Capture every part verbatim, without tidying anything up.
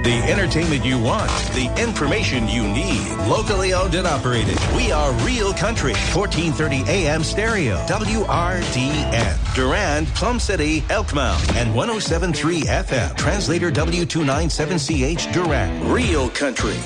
The entertainment you want, the information you need. Locally owned and operated. We are Real Country. fourteen thirty A M stereo. W R D N. Durand, Plum City, Elkmount. And one oh seven point three F M. Translator W two ninety-seven C H Durand. Real Country.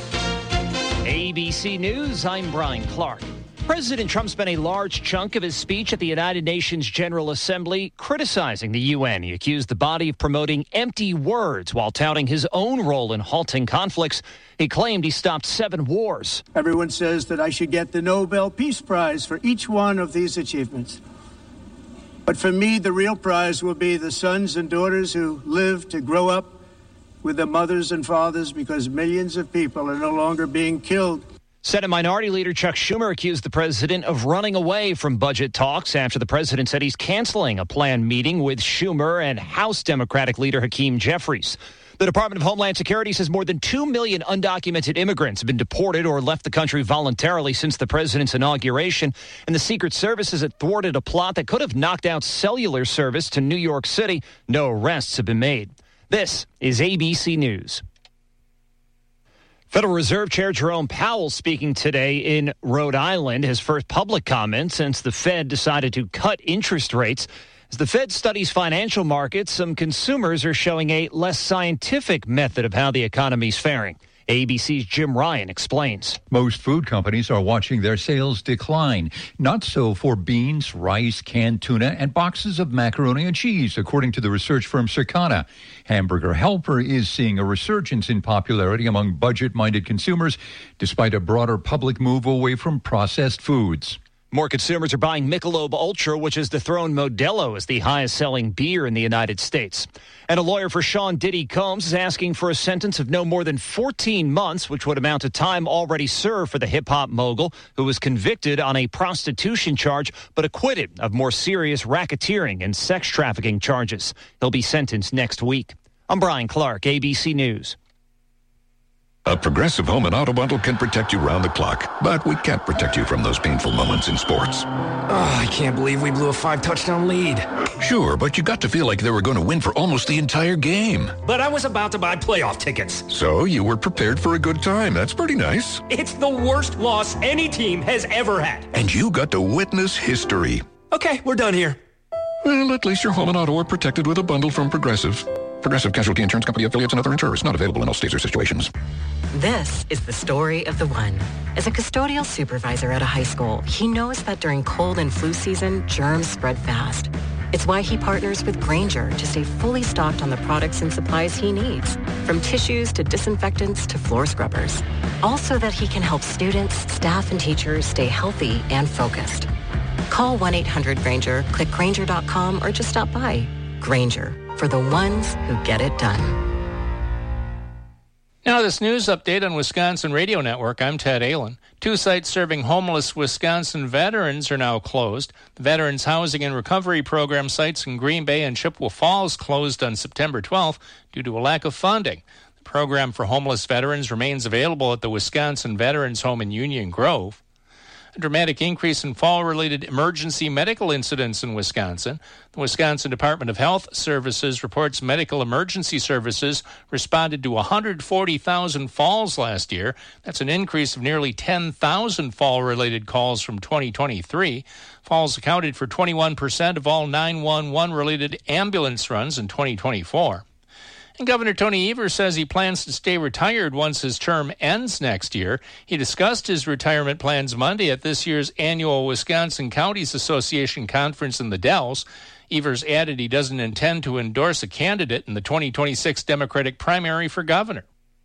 A B C News, I'm Brian Clark. President Trump spent a large chunk of his speech at the United Nations General Assembly criticizing the U N. He accused the body of promoting empty words while touting his own role in halting conflicts. He claimed he stopped seven wars. Everyone says that I should get the Nobel Peace Prize for each one of these achievements. But for me, the real prize will be the sons and daughters who live to grow up with their mothers and fathers, because millions of people are no longer being killed. Senate Minority Leader Chuck Schumer accused the president of running away from budget talks after the president said he's canceling a planned meeting with Schumer and House Democratic Leader Hakeem Jeffries. The Department of Homeland Security says more than two million undocumented immigrants have been deported or left the country voluntarily since the president's inauguration. And the Secret Service has thwarted a plot that could have knocked out cellular service to New York City. No arrests have been made. This is A B C News. Federal Reserve Chair Jerome Powell speaking today in Rhode Island, his first public comment since the Fed decided to cut interest rates. As the Fed studies financial markets, some consumers are showing a less scientific method of how the economy's faring. A B C's Jim Ryan explains. Most food companies are watching their sales decline. Not so for beans, rice, canned tuna, and boxes of macaroni and cheese, according to the research firm Circana. Hamburger Helper is seeing a resurgence in popularity among budget-minded consumers, despite a broader public move away from processed foods. More consumers are buying Michelob Ultra, which has dethroned Modelo as the highest-selling beer in the United States. And a lawyer for Sean Diddy Combs is asking for a sentence of no more than fourteen months, which would amount to time already served for the hip-hop mogul, who was convicted on a prostitution charge but acquitted of more serious racketeering and sex trafficking charges. He'll be sentenced next week. I'm Brian Clark, A B C News. A Progressive Home and Auto Bundle can protect you round the clock, but we can't protect you from those painful moments in sports. Oh, I can't believe we blew a five-touchdown lead. Sure, but you got to feel like they were going to win for almost the entire game. But I was about to buy playoff tickets. So you were prepared for a good time. That's pretty nice. It's the worst loss any team has ever had. And you got to witness history. Okay, we're done here. Well, at least your home and auto are protected with a bundle from Progressive. Progressive Casualty Insurance Company affiliates and other insurers. Not available in all states or situations. This is the story of the one. As a custodial supervisor at a high school, he knows that during cold and flu season, germs spread fast. It's why he partners with Grainger to stay fully stocked on the products and supplies he needs, from tissues to disinfectants to floor scrubbers. All so that he can help students, staff, and teachers stay healthy and focused. Call one eight hundred Grainger, click Grainger dot com, or just stop by. Grainger, for the ones who get it done. Now this news update on Wisconsin Radio Network. I'm Ted Allen. Two sites serving homeless Wisconsin veterans are now closed. The Veterans Housing and Recovery Program sites in Green Bay and Chippewa Falls closed on September twelfth due to a lack of funding. The program for homeless veterans remains available at the Wisconsin Veterans Home in Union Grove. A dramatic increase in fall-related emergency medical incidents in Wisconsin. The Wisconsin Department of Health Services reports medical emergency services responded to one hundred forty thousand falls last year. That's an increase of nearly ten thousand fall-related calls from twenty twenty-three. Falls accounted for twenty-one percent of all nine one one-related ambulance runs in twenty twenty-four. And Governor Tony Evers says he plans to stay retired once his term ends next year. He discussed his retirement plans Monday at this year's annual Wisconsin Counties Association conference in the Dells. Evers added he doesn't intend to endorse a candidate in the twenty twenty-six Democratic primary for governor.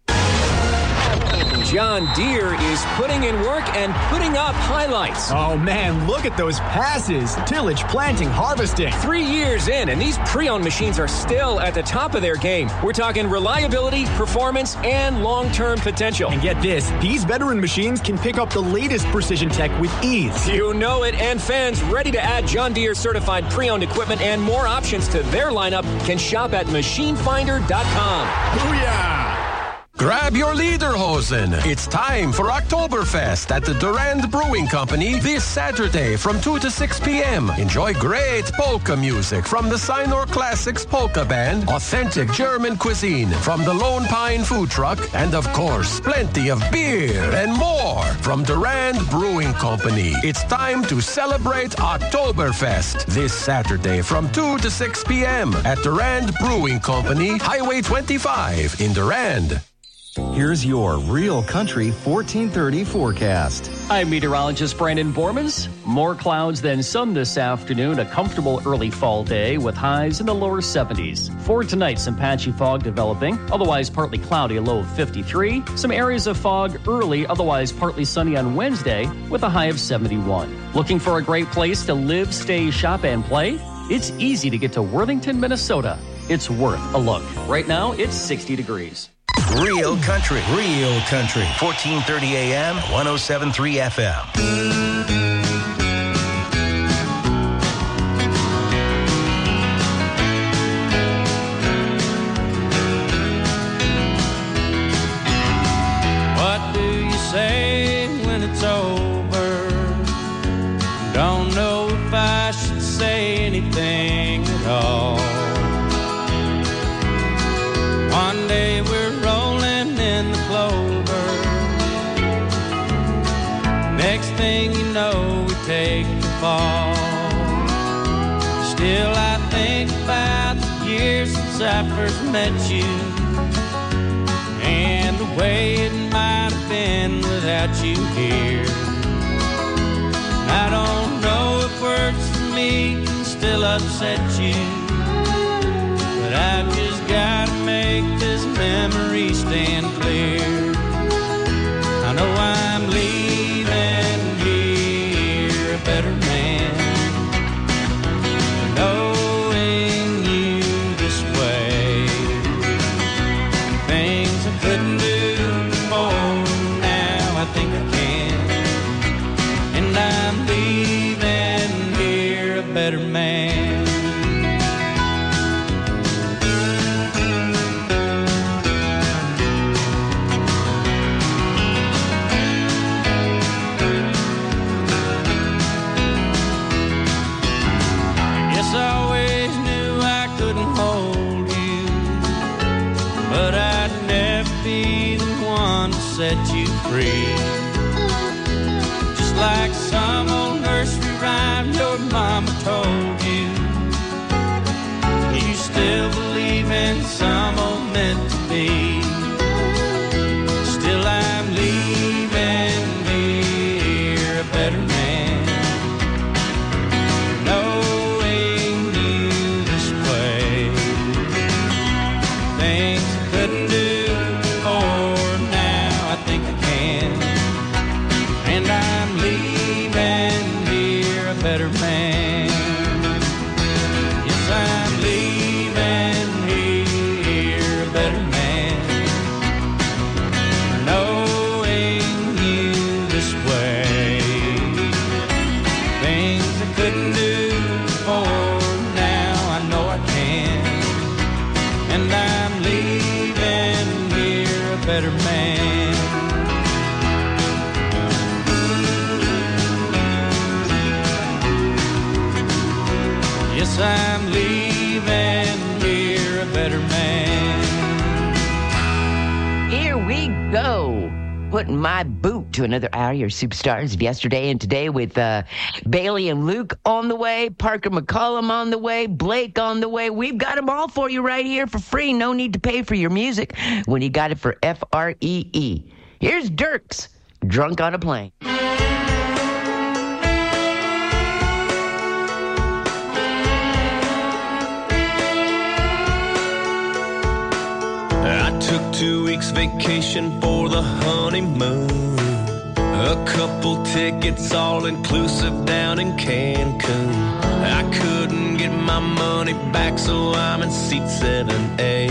John Deere is putting in work and putting up highlights. Oh, man, look at those passes. Tillage, planting, harvesting. Three years in, and these pre-owned machines are still at the top of their game. We're talking reliability, performance, and long-term potential. And get this, these veteran machines can pick up the latest precision tech with ease. You know it, and fans ready to add John Deere certified pre-owned equipment and more options to their lineup can shop at machine finder dot com. Booyah! Grab your lederhosen. It's time for Oktoberfest at the Durand Brewing Company this Saturday from two to six p.m. Enjoy great polka music from the Sinor Classics Polka Band, authentic German cuisine from the Lone Pine Food Truck, and of course, plenty of beer and more from Durand Brewing Company. It's time to celebrate Oktoberfest this Saturday from two to six p.m. at Durand Brewing Company, Highway twenty-five in Durand. Here's your Real Country fourteen thirty forecast. I'm meteorologist Brandon Bormans. More clouds than sun this afternoon. A comfortable early fall day with highs in the lower seventies. For tonight, some patchy fog developing. Otherwise partly cloudy, a low of fifty-three. Some areas of fog early, otherwise partly sunny on Wednesday with a high of seventy-one. Looking for a great place to live, stay, shop, and play? It's easy to get to Worthington, Minnesota. It's worth a look. Right now, it's sixty degrees. Real Country, Real Country, fourteen thirty A M, one oh seven point three F M. What do you say when it's over? Don't know if I should say anything at all. One day we're rolling in the clover. Next thing you know, we take the fall. Still I think about the years since I first met you, and the way it might have been without you here. I don't know if words for me can still upset you, but I've just gotta make this memory stand clear. I know I'm leaving here a better man, knowing you this way. Things I couldn't do before, now I think I can, and I'm leaving here a better man. Set you free. Just like some old nursery rhyme your mama told you. You still believe in some old meant to be. Still I'm leaving here a better man, knowing you this way. Things I couldn't do before, and I'm leaving here a better man. Yes, I'm leaving here a better man, knowing you this way. Things I couldn't do before, now I know I can, and I'm leaving here a better man. Yes, I'm leaving here a better man. Here we go. Putting my boot to another hour of your superstars of yesterday and today with uh, Bailey and Luke on the way, Parker McCollum on the way, Blake on the way. We've got them all for you right here for free. No need to pay for your music when you got it for F R E E. Here's Dirks, Drunk on a Plane. I took two weeks vacation for the honeymoon. A couple tickets all inclusive down in Cancun. I couldn't get my money back, so I'm in seat seven A.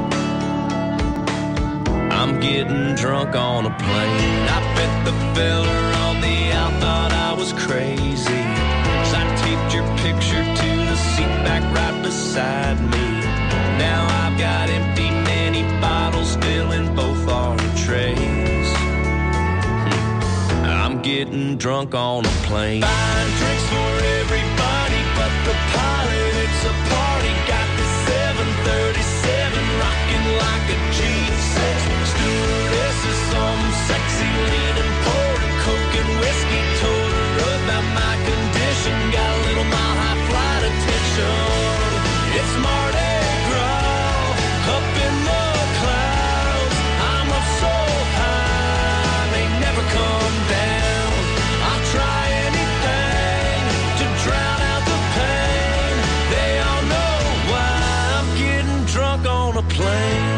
I'm getting drunk on a plane. I bet the fella on the out thought I was crazy, 'cause I taped your picture to the seat back right beside me. Now I've got empty mini bottles filling both getting drunk on a plane. Buying drinks for everybody but the pilot. It's a party. Got the seven thirty-seven rocking like a G six. Stewardess is some sexy leaning, pouring coke and whiskey. Told her about my condition. Got a little mile high flight attention. It's Mardi Gras up in the clouds. I'm up so high, they never come down. I'll try anything to drown out the pain. They all know why I'm getting drunk on a plane.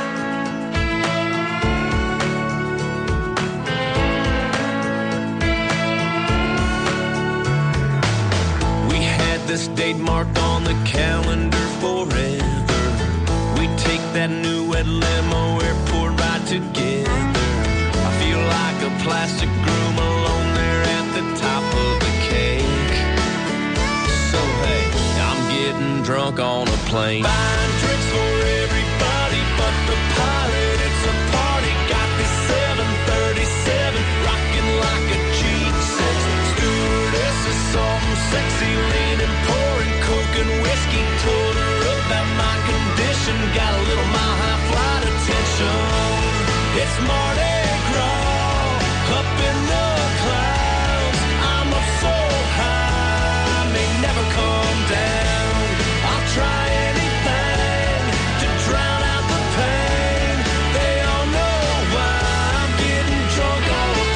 We had this date marked on the calendar forever. We take that new Ed Limo airport ride together. I feel like a plastic groom alone there at the top of the cake. So hey, I'm getting drunk on a plane. Buying drinks for everybody but the pilot. It's a party. Got this seven thirty-seven rocking like a G six. Stewardess is something sexy, leaning, pouring coke and whiskey. Told her about my condition. Got a little mile high flight attention. It's Mardi Gras up in the clouds. I'm up so high, may never come down. I'll try anything to drown out the pain. They all know why I'm getting drunk on a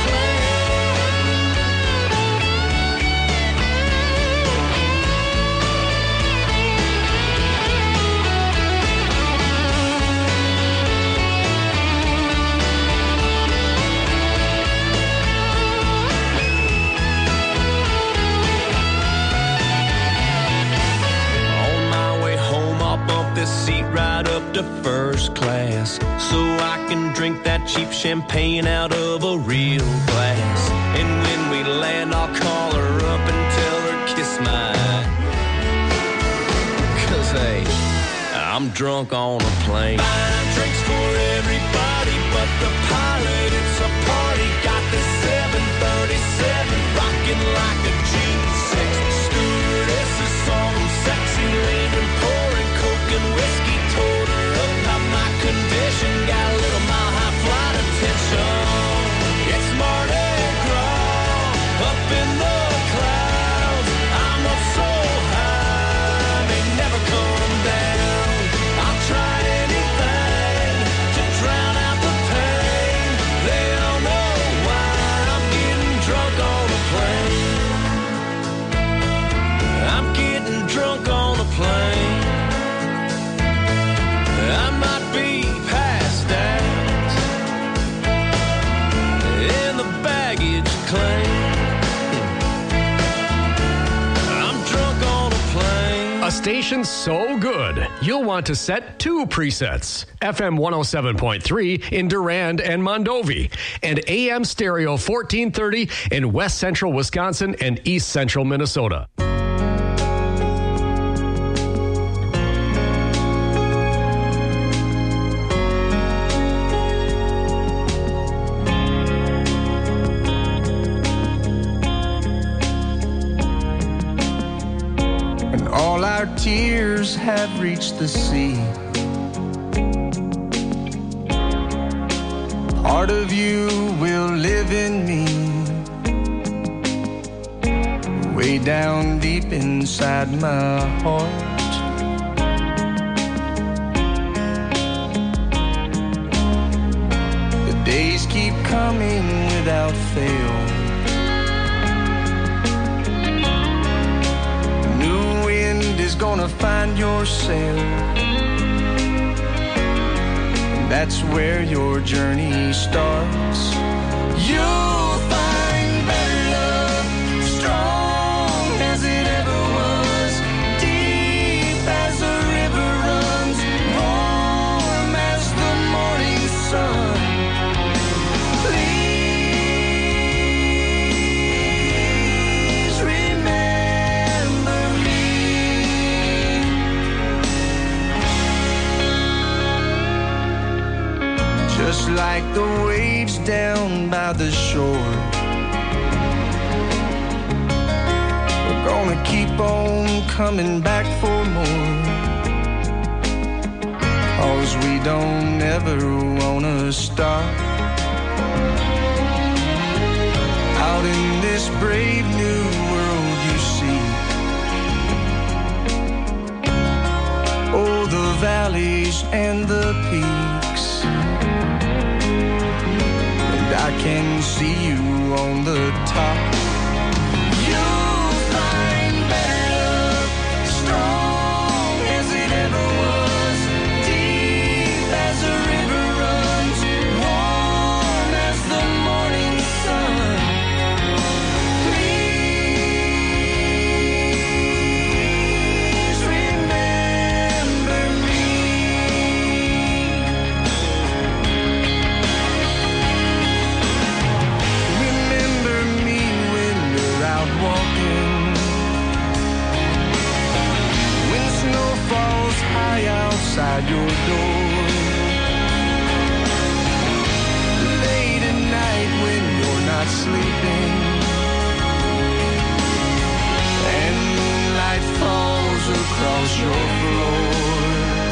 this seat right up to first class, so I can drink that cheap champagne out of a real glass. And when we land, I'll call her up and tell her kiss my, cause hey, I'm drunk on a plane. Buying drinks for everybody but the pilot. It's a party. Got this seven thirty-seven rocking like a G six. Stewardess is some sexy leaning, pouring coke and whiskey. Told her about my condition. Got a little mile high flight attention. It's Mardi Gras up in the clouds. I'm up so high, they never come down. I'll try anything to drown out the pain. They all know why I'm getting drunk on a plane. I'm getting drunk on a plane. I might be passed out in the baggage claim. I'm drunk on a plane. A station so good, you'll want to set two presets. F M one oh seven point three in Durand and Mondovi, and A M Stereo fourteen thirty in West Central Wisconsin and East Central Minnesota. All our tears have reached the sea. Part of you will live in me, way down deep inside my heart. The days keep coming without fail. Is gonna find your sail. That's where your journey starts. You'll find better love, strong as it ever was, deep as a river runs, warm as the morning sun. Please remember me. Just like the waves down by the shore, Gonna keep on coming back for more, 'cause we don't ever wanna stop. Out in this brave new world you see, oh, the valleys and the peaks, and I can see you on the top. You'll find better love, strong as it ever was, deep as a river runs, warm as the morning sun. Please remember me. Remember me when you're out walking, when snow falls high outside your door, late at night when you're not sleeping, and moonlight falls across your floor.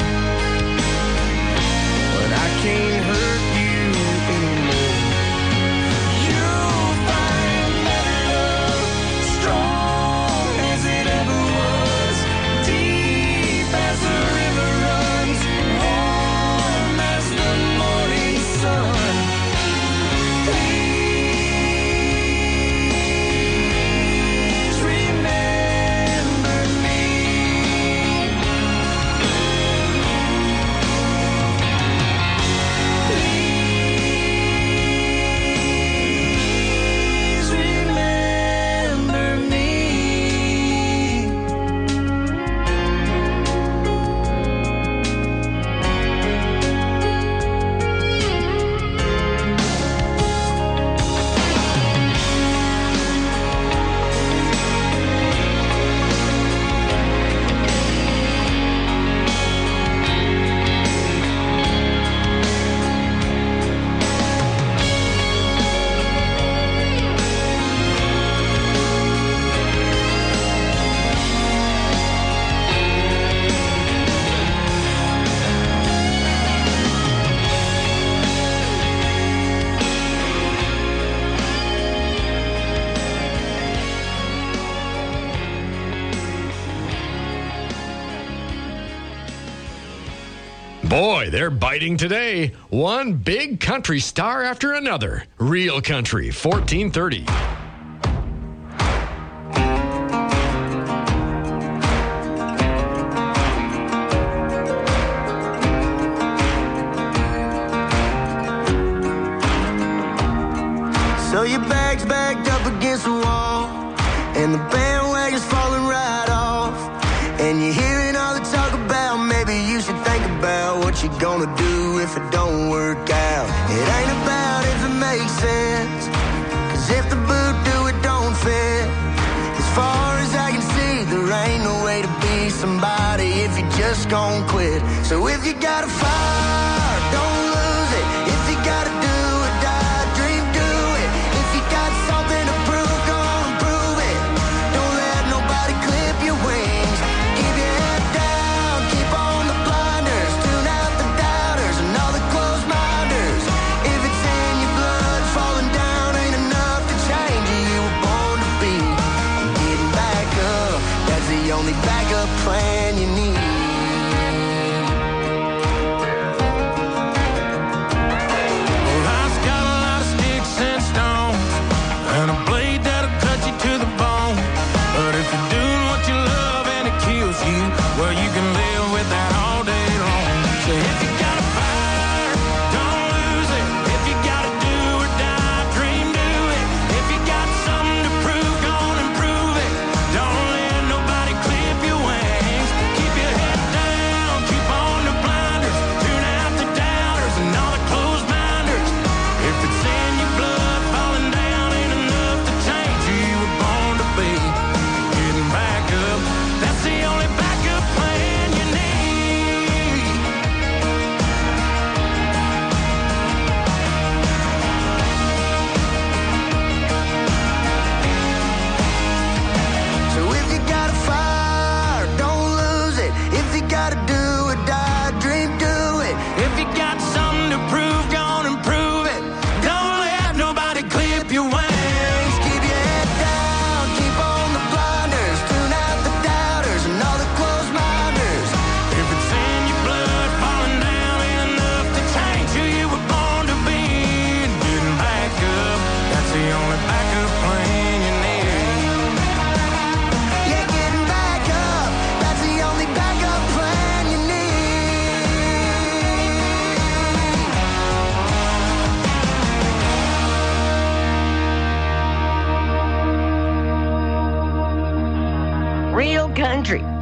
But I can't hurt you anymore. You'll find better love, strong as it ever was, deep as the river runs, warm as the morning sun. Please remember me. Please remember me. Boy, they're biting today. One big country star after another. Real Country, fourteen thirty. So your bag's backed up against the wall, and the bandwagon's falling right off, and you're hearing all the talk about maybe you should think about what you're gonna do if it don't work out. It ain't about if it makes sense, 'cause if the boot do, it don't fit. As far as I can see, there ain't no way to be somebody if you just gon' quit. So if you got a fire, don't lose it. If you gotta do or die, dream, do it. If you got something to prove, go on and prove it. Don't let nobody clip your wings. Keep your head down, keep on the blinders, tune out the doubters and all the closed minders. If it's in your blood, falling down ain't enough to change you. You were born to be getting back up. That's the only backup plan you need.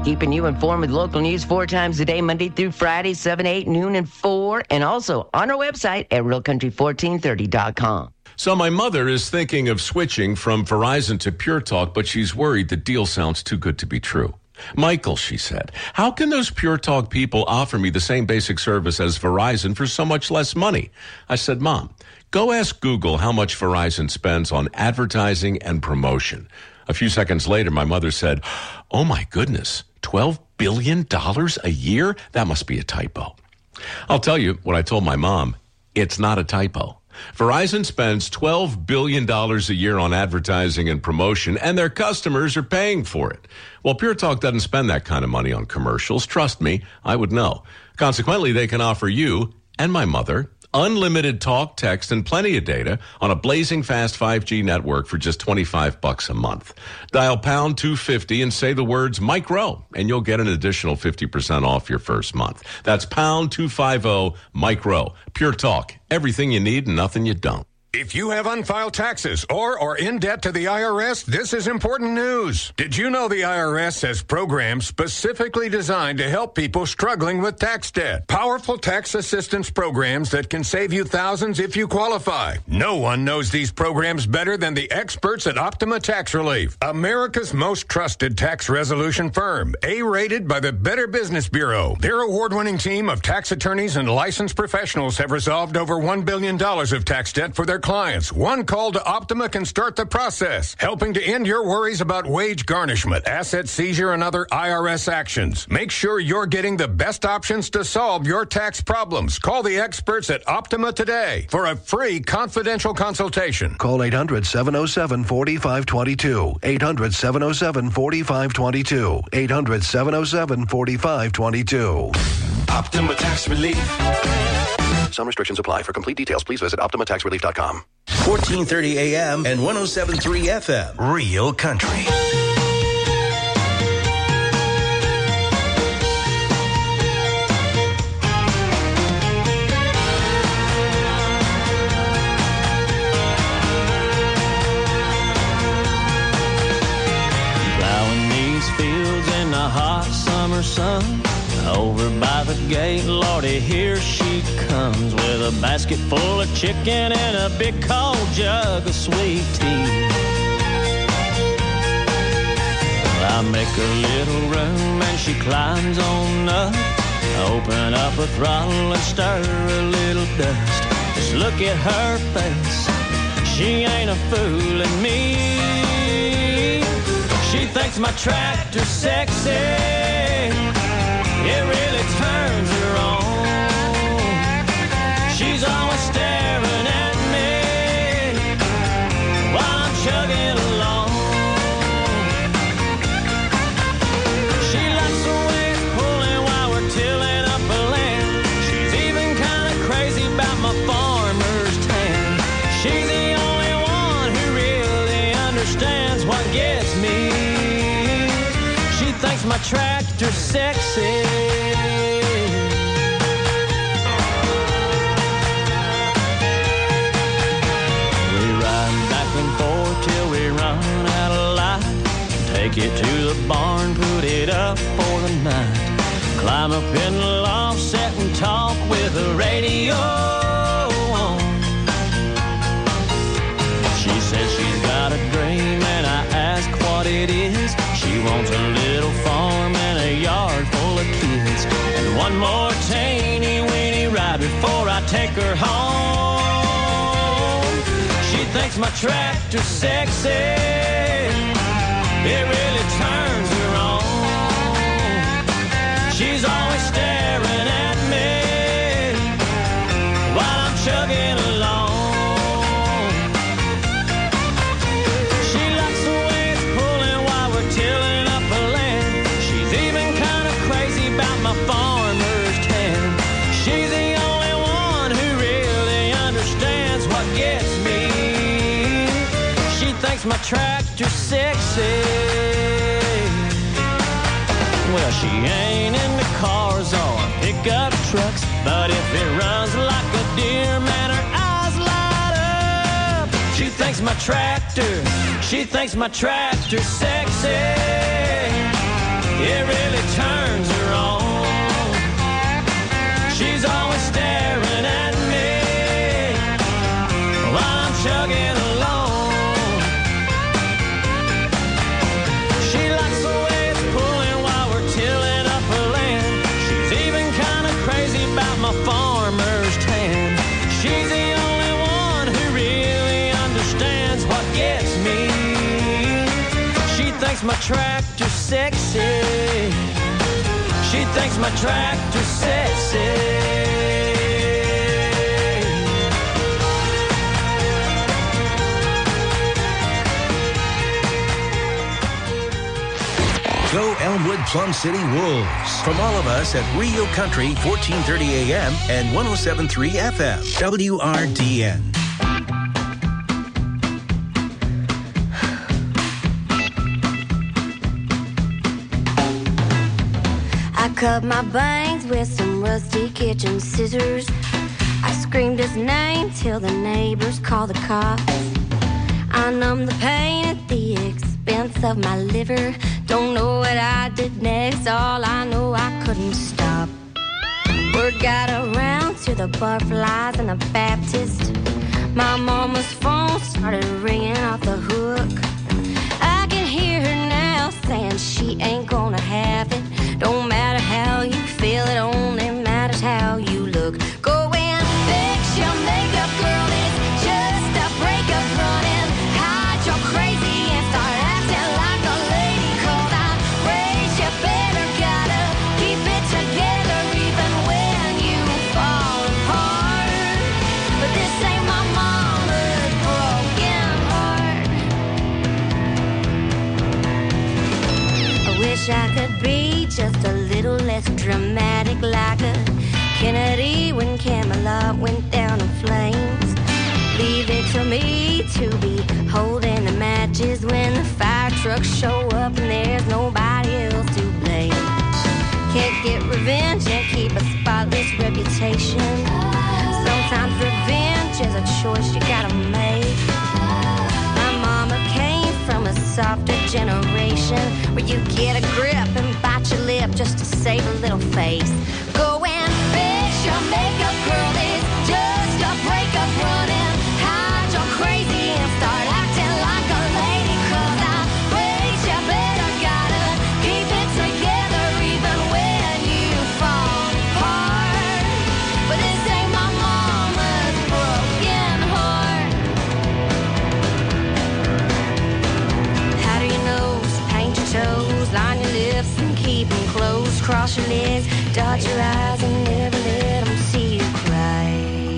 keeping you informed with local news four times a day, Monday through Friday, seven, eight, noon, and four, and also on our website at real country fourteen thirty dot com. So my mother is thinking of switching from Verizon to Pure Talk, but she's worried the deal sounds too good to be true. Michael, she said, how can those Pure Talk people offer me the same basic service as Verizon for so much less money? I said, Mom, go ask Google how much Verizon spends on advertising and promotion. A few seconds later, my mother said, oh my goodness, twelve billion dollars a year? That must be a typo. I'll tell you what I told my mom. It's not a typo. Verizon spends twelve billion dollars a year on advertising and promotion, and their customers are paying for it. Well, Pure Talk doesn't spend that kind of money on commercials. Trust me, I would know. Consequently, they can offer you and my mother unlimited talk, text, and plenty of data on a blazing fast five G network for just twenty-five bucks a month. Dial pound two fifty and say the words Mike Rowe, and you'll get an additional fifty percent off your first month. That's pound two fifty Mike Rowe. Pure Talk. Everything you need and nothing you don't. If you have unfiled taxes or are in debt to the I R S, this is important news. Did you know the I R S has programs specifically designed to help people struggling with tax debt? Powerful tax assistance programs that can save you thousands if you qualify. No one knows these programs better than the experts at Optima Tax Relief, America's most trusted tax resolution firm, A-rated by the Better Business Bureau. Their award-winning team of tax attorneys and licensed professionals have resolved over one billion dollars of tax debt for their clients. One call to Optima can start the process, helping to end your worries about wage garnishment, asset seizure, and other I R S actions. Make sure you're getting the best options to solve your tax problems. Call the experts at Optima today for a free confidential consultation. Call eight hundred, seven oh seven, four five two two. eight hundred, seven oh seven, four five two two. eight hundred, seven oh seven, four five two two. Optima Tax Relief. Some restrictions apply. For complete details, please visit optima tax relief dot com. fourteen thirty A M and one oh seven point three F M. Real Country. Plowing these fields in the hot summer sun. Over by the gate, Lordy, here she comes with a basket full of chicken and a big cold jug of sweet tea. I make a little room and she climbs on up. Open up a throttle and stir a little dust. Just look at her face, she ain't a fooling me. She thinks my tractor's sexy. It really turns her on. She's always staring at me while I'm chugging along. She likes the way it's pulling while we're tilling up a land. She's even kind of crazy about my farmer's tan. She's the only one who really understands what gets me. She thinks my tractor's sexy. Take it to the barn, put it up for the night. Climb up in the loft, sit and talk with the radio on. She says she's got a dream and I ask what it is. She wants a little farm and a yard full of kids. And one more teeny weeny ride before I take her home. She thinks my tractor's sexy. It really turns her on. She's always staring at me while I'm chugging along. She likes the way it's pulling while we're tilling up a land. She's even kind of crazy about my farmer's tan. She's the only one who really understands what gets me. She thinks my tractor's sexy. Well, she ain't into cars or pickup trucks, but if it runs like a deer, man, her eyes light up. She thinks my tractor, she thinks my tractor's sexy. it really turns her on. She's always staring at me while I'm chugging along. She likes the way it's pulling while we're tilling up her land. She's even kind of crazy about my farmer's tan. She's the only one who really understands what gets me. She thinks my tractor's sexy. She thinks my tractor's sexy. Go Elmwood Plum City Wolves. From all of us at Rio Country, fourteen thirty A M and one oh seven point three F M, W R D N. I cut my bangs with some rusty kitchen scissors. I screamed his name till the neighbors called the cops. I numbed the pain at the expense of my liver. Don't know what I did next, all I know I couldn't stop. Word got around to the Barflies and the Baptist. My mama's phone started ringing off the hook. I can hear her now saying she ain't gonna have it. Don't matter how you feel, it only matters how you look. Go and fix your makeup, girl, it's just a breakup running. Hide your crazy and start acting like a lady. Cause I raised you better, gotta keep it together even when you fall apart. But this ain't my mama's broken heart. I wish I could be just a little less dramatic, like a Kennedy when Camelot went down in flames. Leave it to me to be holding the matches when the fire trucks show up and there's nobody else to blame. Can't get revenge and keep a spotless reputation. Sometimes revenge is a choice you gotta make. My mama came from a softer generation where you get a grip and bite your lip just to save a little face. Go and fix your makeup, girl, it's just a breakup running. Hide your crazy and start acting like a lady. Cause I raised you better, gotta keep it together even when you fall apart. But this ain't my mama's broken heart. How do you know? Paint your toes, line your lips and keep them closed. Cross your legs, dot your eyes and never let them see you cry.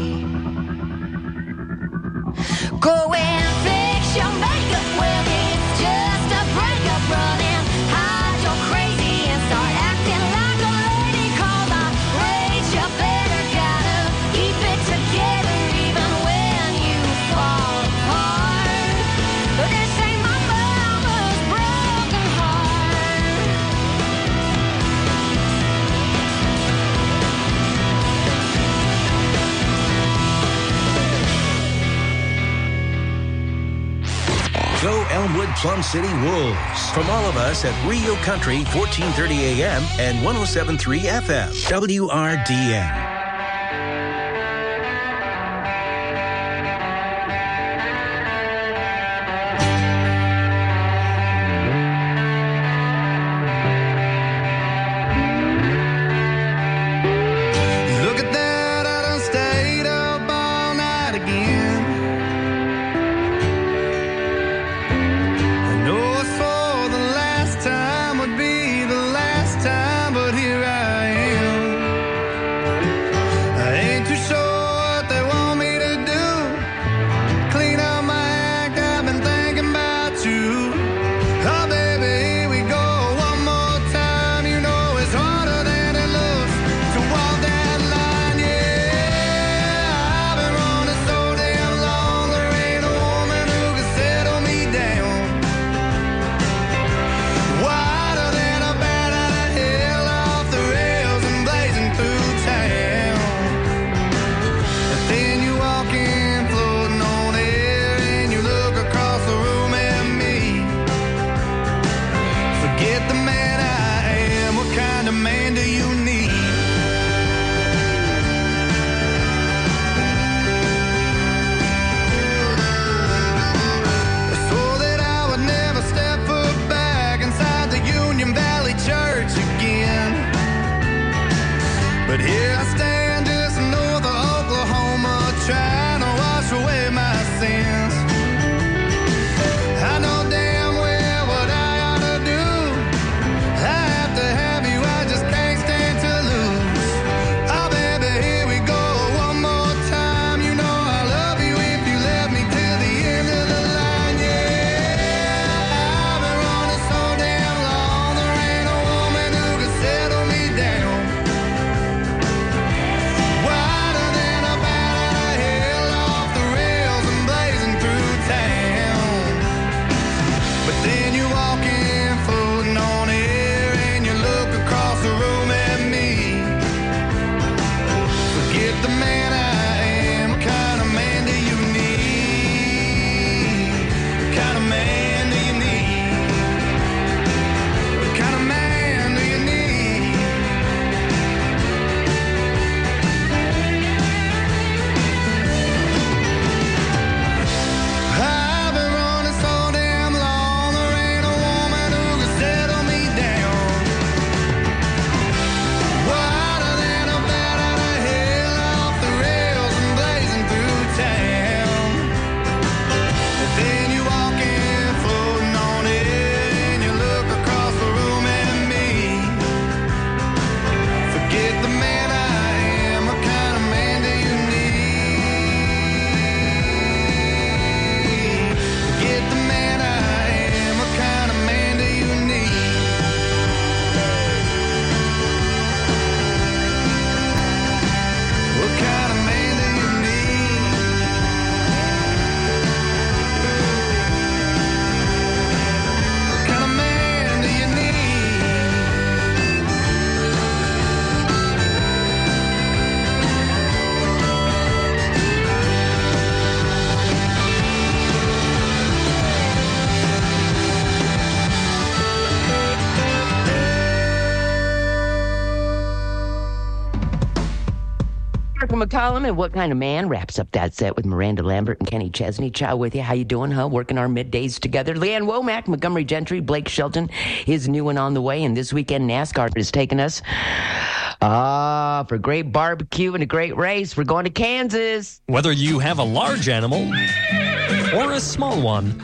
Go and fix your makeup, well it's just a breakup running. Hide your crazy and start acting like a lady. Cause I raised you better, gotta keep it together even when you fall apart. But this ain't my mama's broken heart. Go Elmwood Plum City Wolves. From all of us at Rio Country, fourteen thirty A M and one oh seven point three F M, W R D N. Look at that, I done stayed up all night again. I know I swore the last time would be the last time, but here I am. the man I am. What kind of man do you need? What kind of man do you need? What kind of man do you need? I've been running so damn long, there ain't a woman who can settle me down. Wider than a bat out of hell, off the rails and blazing through town. And then you walk in, floating on it, and you look across the room at me. Forget the man I am, what kind of man do you need? Forget the man I am, what kind of man do you need? What kind of man do you need? What kind of man do you Mark McCollum and What Kind of Man wraps up that set with Miranda Lambert and Kenny Chesney. Chow with you. How you doing, huh? Working our middays together. Leanne Womack, Montgomery Gentry, Blake Shelton, his new one on the way. And this weekend, NASCAR is taking us ah for great barbecue and a great race. We're going to Kansas. Whether you have a large animal or a small one,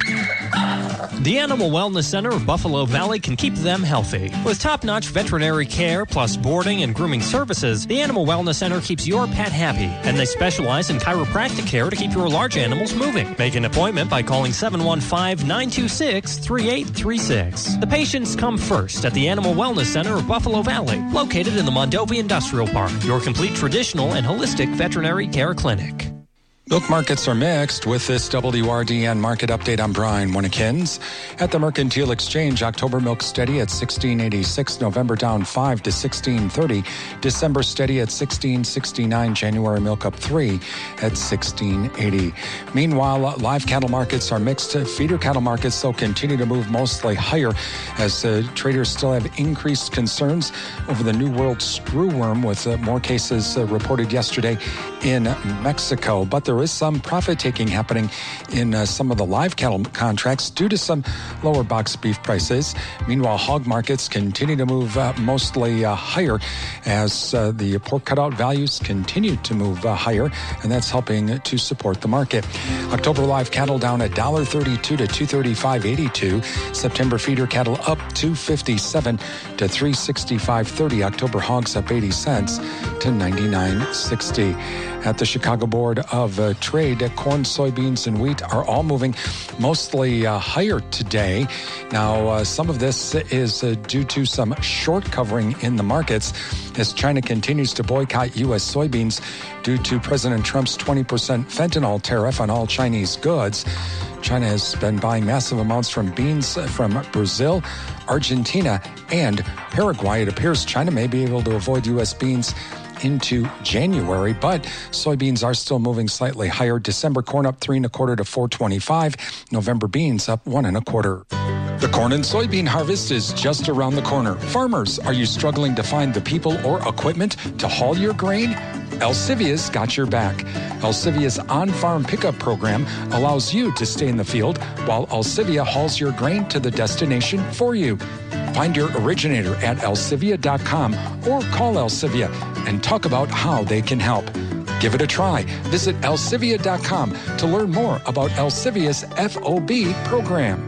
the Animal Wellness Center of Buffalo Valley can keep them healthy. With top-notch veterinary care plus boarding and grooming services, the Animal Wellness Center keeps your pet happy, and they specialize in chiropractic care to keep your large animals moving. Make an appointment by calling seven one five, nine two six, three eight three six. The patients come first at the Animal Wellness Center of Buffalo Valley, located in the Mondovi Industrial Park, your complete traditional and holistic veterinary care clinic. Milk markets are mixed. With this W R D N market update, I'm Brian Winnekins. At the Mercantile Exchange, October milk steady at sixteen eighty-six, November down five to sixteen thirty, December steady at sixteen sixty-nine, January milk up three at sixteen eighty. Meanwhile, live cattle markets are mixed. Feeder cattle markets, though, continue to move mostly higher as uh, traders still have increased concerns over the New World screwworm, with uh, more cases uh, reported yesterday in Mexico. But there There is some profit-taking happening in uh, some of the live cattle contracts due to some lower box beef prices. Meanwhile, hog markets continue to move uh, mostly uh, higher as uh, the pork cutout values continue to move uh, higher, and that's helping to support the market. October live cattle down one dollar thirty-two to two thirty-five eighty-two. September feeder cattle up two fifty-seven to three sixty-five thirty. October hogs up eighty cents to ninety-nine sixty. At the Chicago Board of uh, Trade, corn, soybeans, and wheat are all moving mostly uh, higher today. Now, uh, some of this is uh, due to some short covering in the markets as China continues to boycott U S soybeans due to President Trump's twenty percent fentanyl tariff on all Chinese goods. China has been buying massive amounts from beans from Brazil, Argentina, and Paraguay. It appears China may be able to avoid U S beans into January, but soybeans are still moving slightly higher. December corn up three and a quarter to four twenty-five. November beans up one and a quarter. The corn and soybean harvest is just around the corner. Farmers, are you struggling to find the people or equipment to haul your grain? Alcivia's got your back. Alcivia's on-farm pickup program allows you to stay in the field while Alcivia hauls your grain to the destination for you. Find your originator at alcivia dot com or call Alcivia and talk about how they can help. Give it a try. Visit alcivia dot com to learn more about Alcivia's F O B program.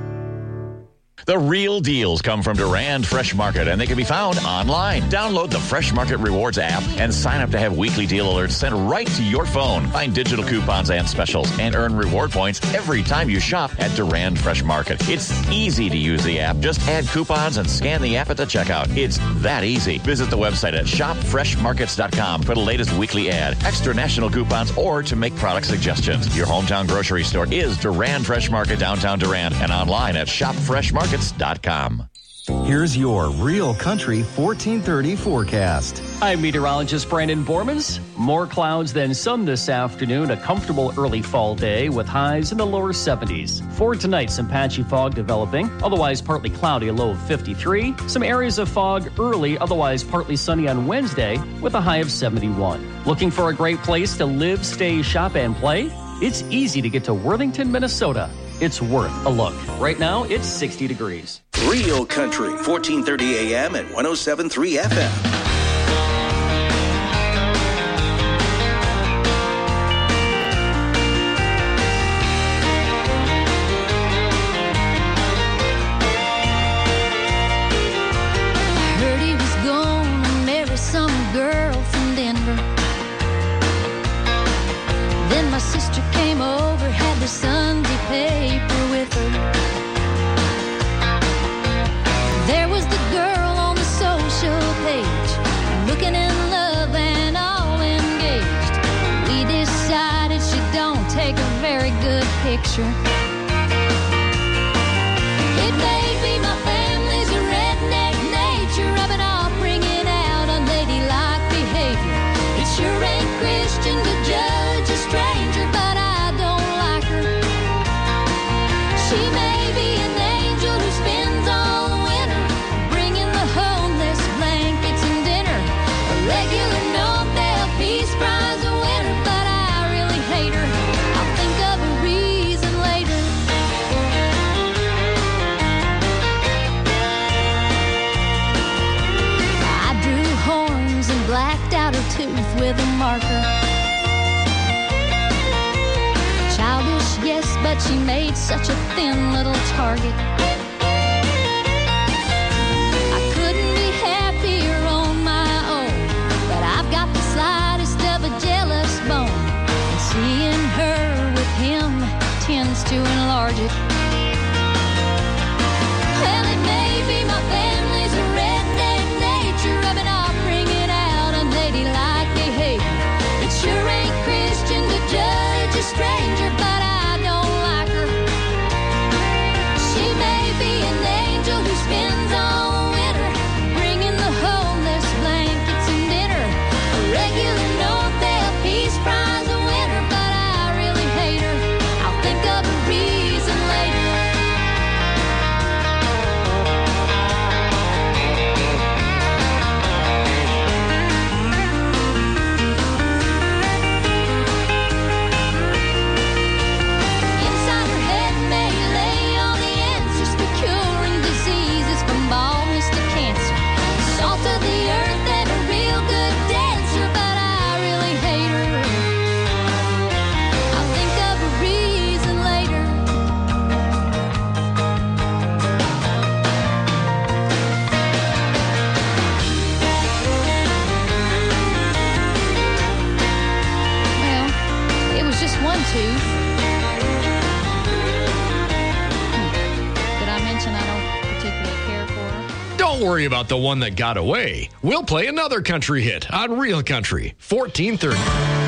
The real deals come from Durand Fresh Market, and they can be found online. Download the Fresh Market Rewards app and sign up to have weekly deal alerts sent right to your phone. Find digital coupons and specials and earn reward points every time you shop at Durand Fresh Market. It's easy to use the app. Just add coupons and scan the app at the checkout. It's that easy. Visit the website at shop fresh markets dot com for the latest weekly ad, extra national coupons, or to make product suggestions. Your hometown grocery store is Durand Fresh Market, downtown Durand, and online at shop fresh markets dot com. Here's your Real Country fourteen thirty forecast. I'm meteorologist Brandon Bormans. More clouds than sun this afternoon. A comfortable early fall day with highs in the lower seventies. For tonight, some patchy fog developing. Otherwise partly cloudy, a low of fifty-three. Some areas of fog early, otherwise partly sunny on Wednesday with a high of seventy-one. Looking for a great place to live, stay, shop, and play? It's easy to get to Worthington, Minnesota. It's worth a look. Right now, it's sixty degrees. Real Country, fourteen thirty A M and one oh seven point three F M. Heard he was gonna marry some girl from Denver. Then my sister came over, had the Sunday paper with her. There was the girl on the social page, looking in love and all engaged. We decided she don't take a very good picture. It may be my family's a redneck nature, rubbing off, bringing out unladylike behavior. It sure ain't Christian to judge a stranger, but I don't like her. She may be an angel who spends all the winter bringing the homeless blankets and dinner. A regular Nobel Peace Prize winner, but I really hate her. I'll think of a reason later. I drew horns and blacked out her tooth with a marker. Childish, yes, but she made such a thin little target. I couldn't be happier on my own, but I've got the slightest of a jealous bone, and seeing her with him tends to enlarge it. Well, it may be my family's a redneck nature, rubbing off, bringing out unladylike behavior. It sure ain't Christian to judge a stranger, but I don't like her. She may be an angel who spends all the winter bringing the homeless blankets and dinner. A regular Nobel Peace Prize winner, but I really hate her. I'll think of a reason later. Inside her head may lay all the answers for curing diseases from baldness to cancer. Salt of the earth and a real good dancer, but I really hate her. I'll think of a reason later. Well, it was just one tooth. Did I mention I don't particularly care for her? Don't worry about the one that got away. We'll play another country hit on Real Country, fourteen thirty.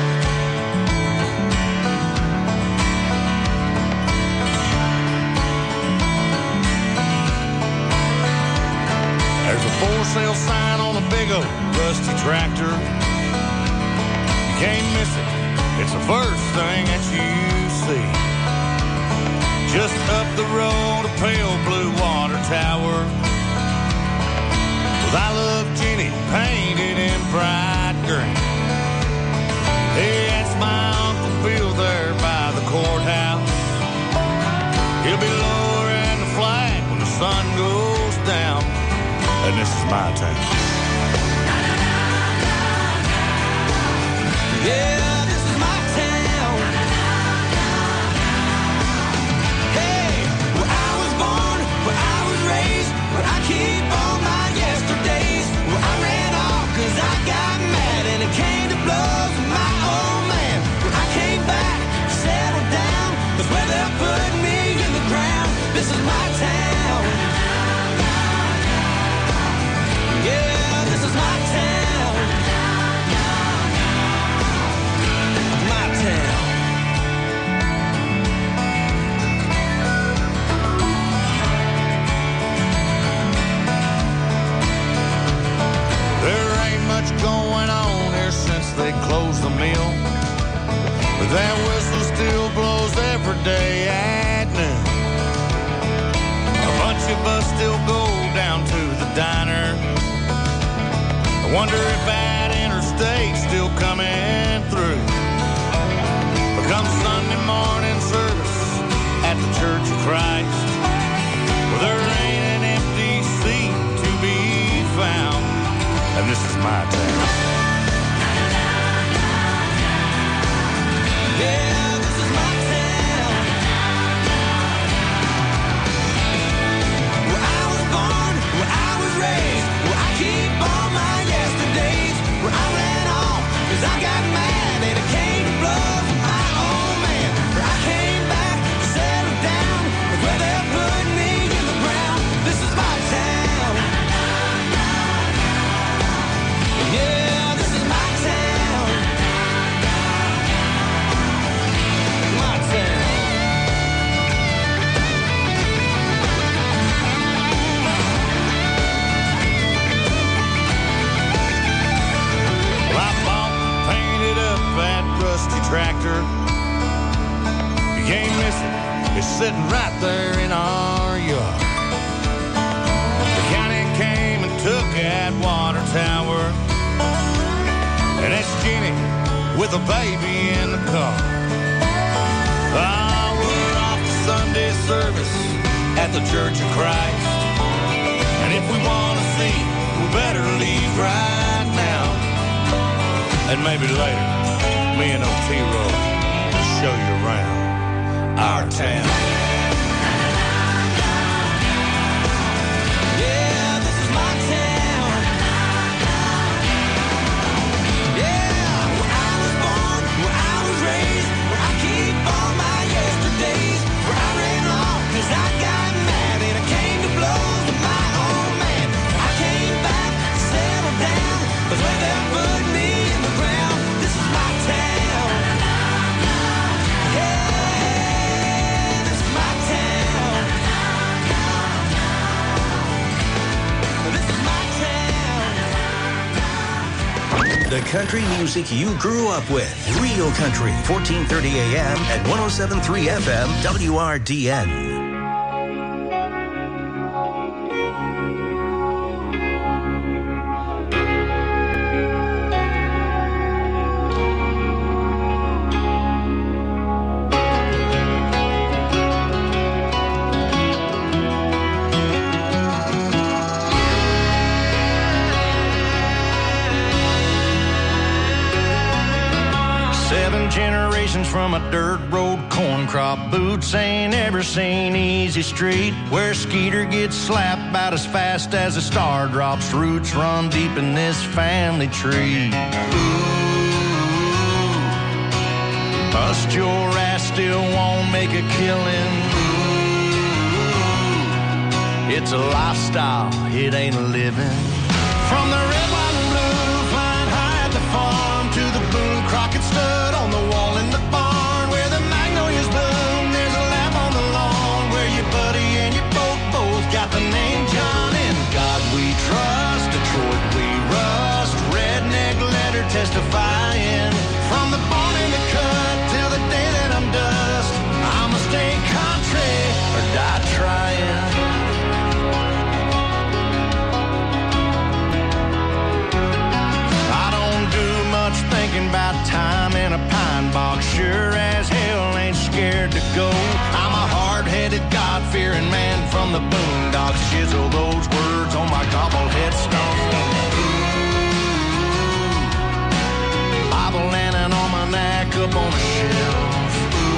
There's a for sale sign on a big old rusty tractor. You can't miss it. It's the first thing that you see. Just up the road, a pale blue water tower with I Love Jenny painted in bright green. Hey, that's my Uncle Bill there by the courthouse. He'll be lowering the flag when the sun goes down. And this is my town. Yeah, this is my town. Hey, where I was born, where I was raised, where I keep all my yesterdays, where I ran off cause I got mad and it came to blows with my old man. Where I came back, settled down, that's where they'll put me in the ground. This is my town. Yeah, this is my town. but that whistle still blows every day at noon. A bunch of us still go down to the diner. I wonder if that interstate's still coming through. But come Sunday morning service at the Church of Christ, well, there ain't an empty seat to be found, and this is my town. Yeah, this is my town. Where I was born, where I was raised, where I keep all my yesterdays, where I ran off, cause I got mad and it came to blows with my old man. Where I came back to settle down, where they put me in the ground. This is my town. Yeah, this is my town. My town. Well, I bought and painted up that rusty tractor. You can't miss it. It's sitting right there in our yard. The county came and took that water tower, and that's Jenny with a baby in the car. Ah, we're off to Sunday service at the Church of Christ, and if we want to see, we better leave right now. And maybe later, me and O-T-Roll will show you around our town. Yeah, this is my town. Yeah, where I was born, where I was raised, where I keep all my yesterdays, where I ran off cause I got mad and I came to blows with my old man. I came back to settle down, but where they put me in the ground. This is my town. Yeah, this is my town. This is my town. The country music you grew up with. Real Country, fourteen thirty A M and one oh seven point three F M W R D N. Seven generations from a dirt road corn crop. Boots ain't ever seen easy street, where Skeeter gets slapped about as fast as a star drops. Roots run deep in this family tree. Ooh, bust your ass, still won't make a killing. Ooh, it's a lifestyle, it ain't a living. From the red, white, and blue, flying high at the farm, to the Boone Crockett stud on the wall in the barn, where the magnolias bloom. There's a lamp on the lawn, where your buddy and your boat both got the name John. In God we trust, Detroit we rust, redneck letter testifying. From the barn in the cut till the day that I'm dust, I'ma stay country or die trying. Thinking about time in a pine box, sure as hell ain't scared to go. I'm a hard-headed, God-fearing man from the boondocks. Chisel those words on my gobblehead stone. Ooh, Bible and an almanac up on a shelf.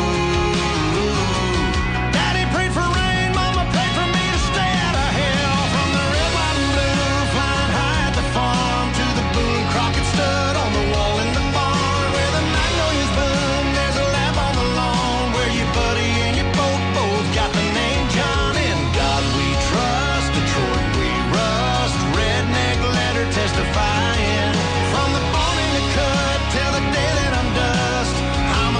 Ooh, Daddy prayed for rain, Mama prayed for me to stay out of hell. From the red, white, and blue, flying high at the farm, to the Boone Crockett stud on the wall in the barn, where the magnolias bloom. There's a lamp on the lawn, where your buddy and your boat both got the name John. In God we trust, Detroit we rust, redneck letter testifying. From the barn in the cut till the day that I'm dust, I'm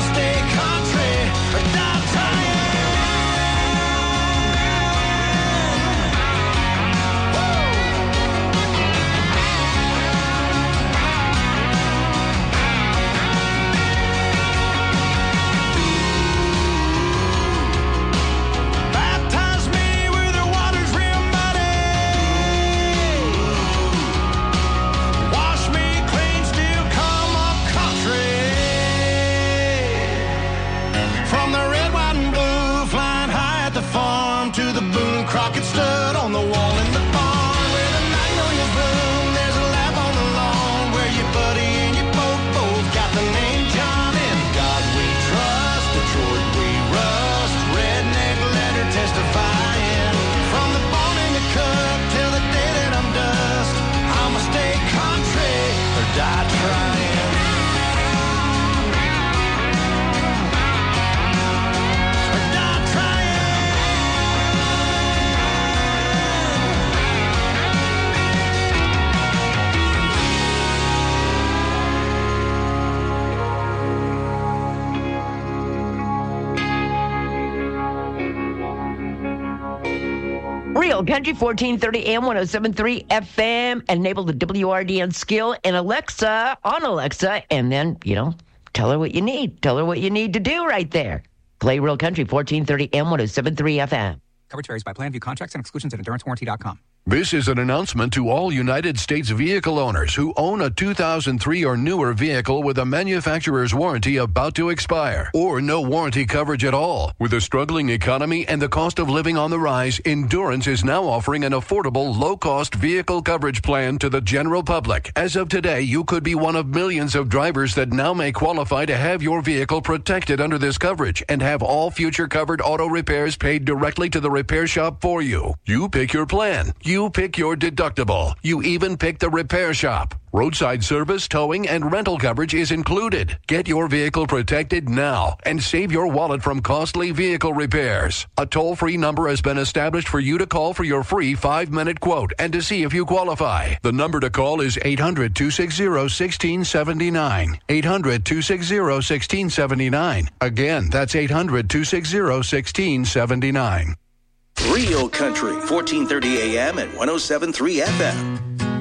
Real Country, fourteen thirty A M, one oh seven point three F M. Enable the W R D N skill in Alexa, on Alexa, and then, you know, tell her what you need. Tell her what you need to do right there. Play Real Country, fourteen thirty A M, one oh seven point three F M. Coverage varies by plan. View contracts and exclusions at endurance warranty dot com. This is an announcement to all United States vehicle owners who own a two thousand three or newer vehicle with a manufacturer's warranty about to expire, or no warranty coverage at all. With a struggling economy and the cost of living on the rise, Endurance is now offering an affordable, low-cost vehicle coverage plan to the general public. As of today, you could be one of millions of drivers that now may qualify to have your vehicle protected under this coverage and have all future covered auto repairs paid directly to the repair shop for you. You pick your plan. You pick your deductible. You even pick the repair shop. Roadside service, towing, and rental coverage is included. Get your vehicle protected now and save your wallet from costly vehicle repairs. A toll-free number has been established for you to call for your free five-minute quote and to see if you qualify. The number to call is eight hundred, two six zero, one six seven nine. eight hundred, two six zero, one six seven nine. Again, that's eight hundred, two six zero, one six seven nine. Real Country, fourteen thirty A M and one oh seven point three F M.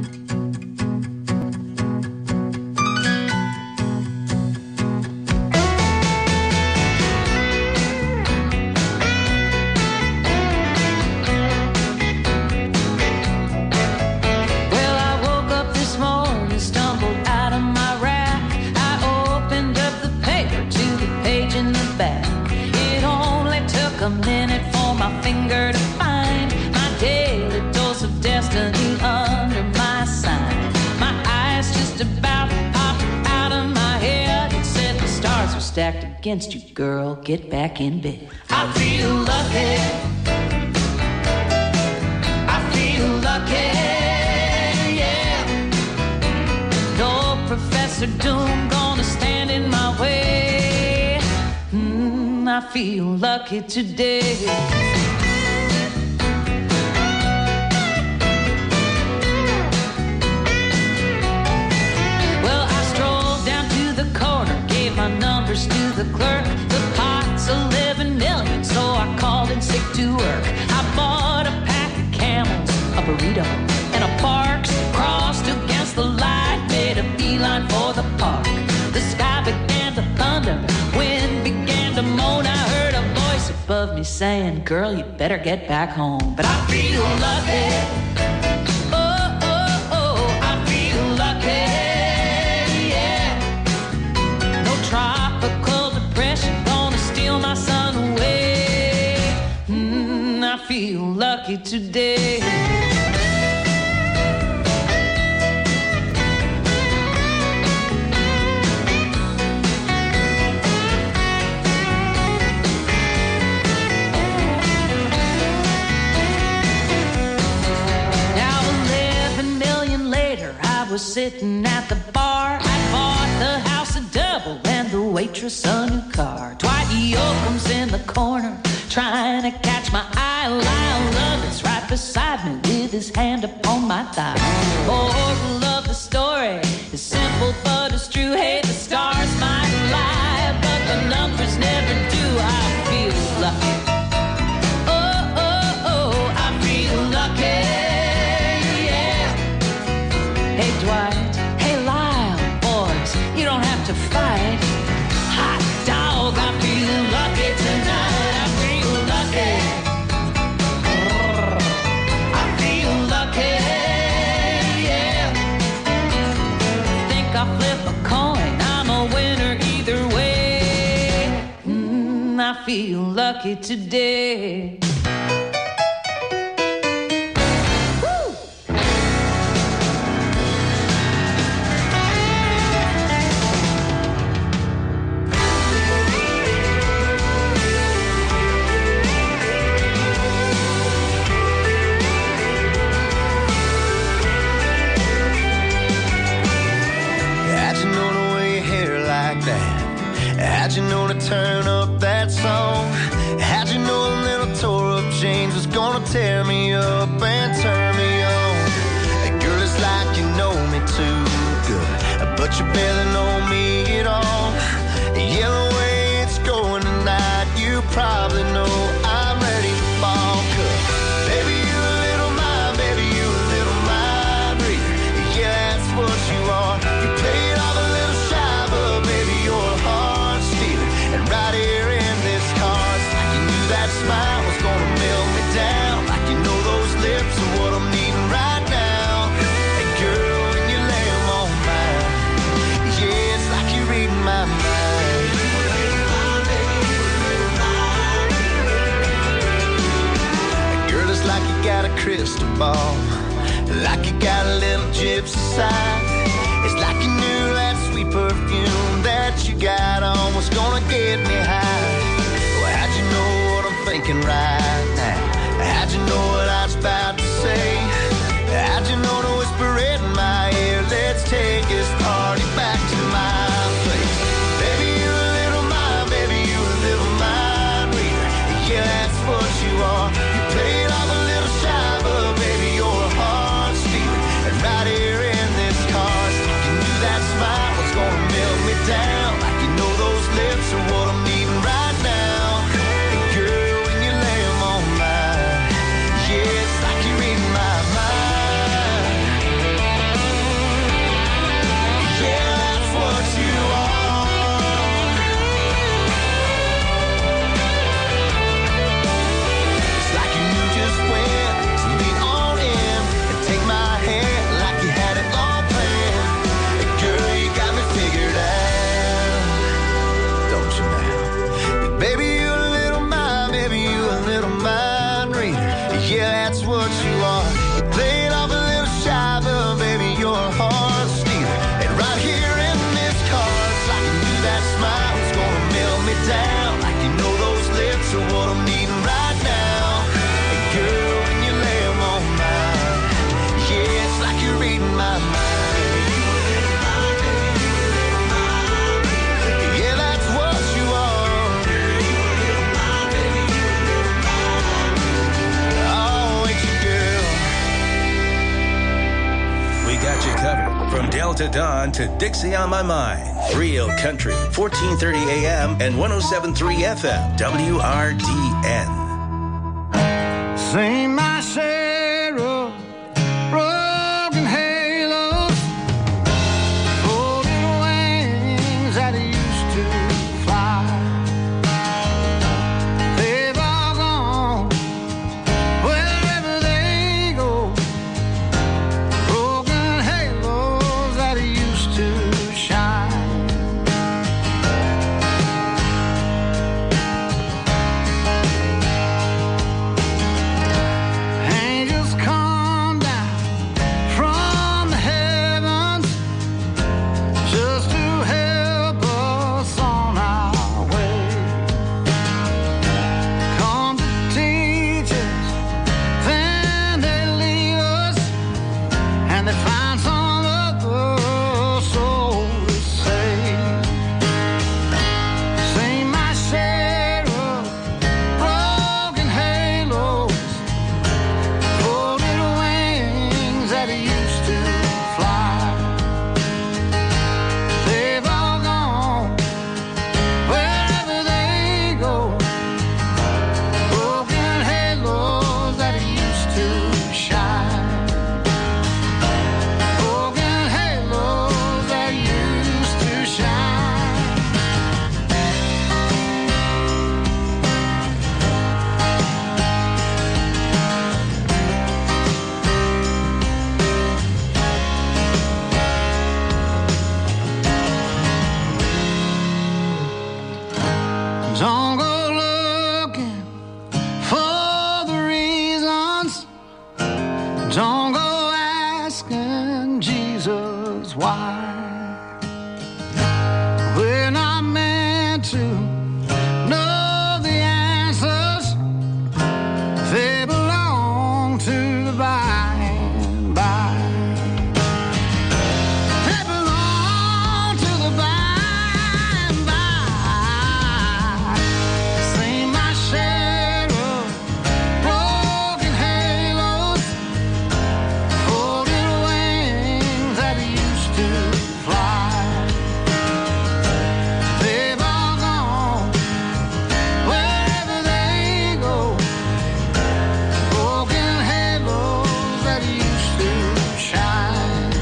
Well, I woke up this morning, stumbled out of my rack. I opened up the paper to the page in the back. It only took a minute for my finger to find my daily dose of destiny under my sign. My eyes just about popped out of my head. It said the stars were stacked against you, girl. Get back in bed. I feel lucky. I feel lucky. Yeah. No Professor Doom gonna stand in my way. Mm, I feel lucky today. My numbers to the clerk. The pot's eleven million, so I called in sick to work. I bought a pack of Camels, a burrito, and a Parks. Crossed against the light, made a beeline for the park. The sky began to thunder, wind began to moan. I heard a voice above me saying, girl, you better get back home. But I feel lucky. Tropical depression gonna steal my sun away. Mm, I feel lucky today. Now eleven million later, I was sitting at the bar. I bought the house a double and the waitress a new car. Dwight Yoakam's in the corner trying to catch my eye. Lyle Lovett's right beside me with his hand upon my thigh. Moral of the story is simple but it's true. Hey, the stars might lie, but the numbers never do. I feel lucky. Oh, oh, oh, I feel lucky. Yeah. Hey, Dwight. Hey, Lyle. Boys, you don't have to fight. Hot dog, I feel lucky tonight. I feel lucky. I feel lucky. Yeah. Think I'll flip a coin. I'm a winner either way. Mm, I feel lucky today. How'd you know to turn up that song? How'd you know a little tore up jeans was gonna tear me up and turn me on? Hey, girl, it's like you know me too good, but you barely know me at all. Yeah, the way it's going tonight, you probably know I'm ready to fall. 'Cause baby, you're like you got a little gypsy side. It's like you knew that sweet perfume that you got on was gonna get me high. Well, how'd you know what I'm thinking right now? How'd you know what I was about to say? How'd you know to whisper it in my ear? Let's take this party back to my place. Baby, you a little mind, baby, you a little mind reader. Yeah, that's what you are. You play it off a little shy, but baby, you're a heart stealer. And right here in this car, you knew that smile was gonna melt me down. Like you know those lips are what I'm needing right now. And girl, when you lay them on mine, yeah, it's like you're reading my mind. Yeah, that's what you are. It's like you knew just when to lean on in and take my hand like you had it all planned. And girl, you got me figured out, don't you now? Baby, you a little mind, baby, you a little mind reader. Yeah, that's what you are. You play it off a little shy, but baby, you're a heart stealer. And right here in this car, it's like you knew that smile was gonna melt me down. Like you know those lips are what I'm needing right now. And girl, when you lay them on mine, yeah, it's like you're reading my mind. Yeah, that's what you are. Oh, ain't you, girl? We got you covered from Delta Dawn to Dixie on My Mind. Real Country, fourteen thirty A M and one oh seven point three F M, W R D N. Sing my share of broken halos, golden wings that used to fly. They've all gone wherever they go. Broken halos that used to shine. Angels come down from the heavens just to help us on our way. Come to teach us, then they leave us, and they find some other soul to save. Sing my share of broken halos, golden wings that used to fly. They've all gone wherever they go. Broken halos that used to shine. Broken halos that used to shine. Don't go looking for the reasons. Don't go asking Jesus why. We're not meant to know the answers. They belong to the by and by. They belong to the by and by. Sing my share of broken halos, golden wings that used to fly. They've all gone wherever they go. Broken halos that used to shine.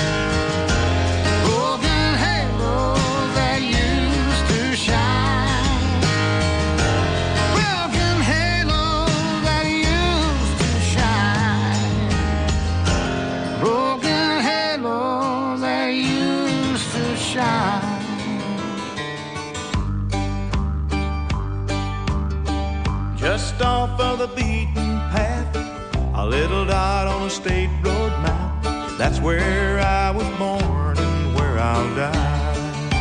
Broken halos that used to shine. Broken halos that used to shine. Broken halos that used to shine. Just off of the beaten path, a little dot on a state road map. That's where I was born and where I'll die.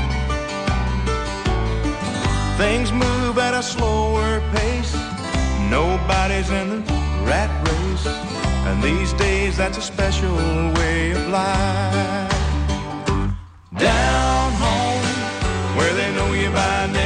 Things move at a slower pace. Nobody's in the rat race. And these days that's a special way of life. Down home, where they know you by name,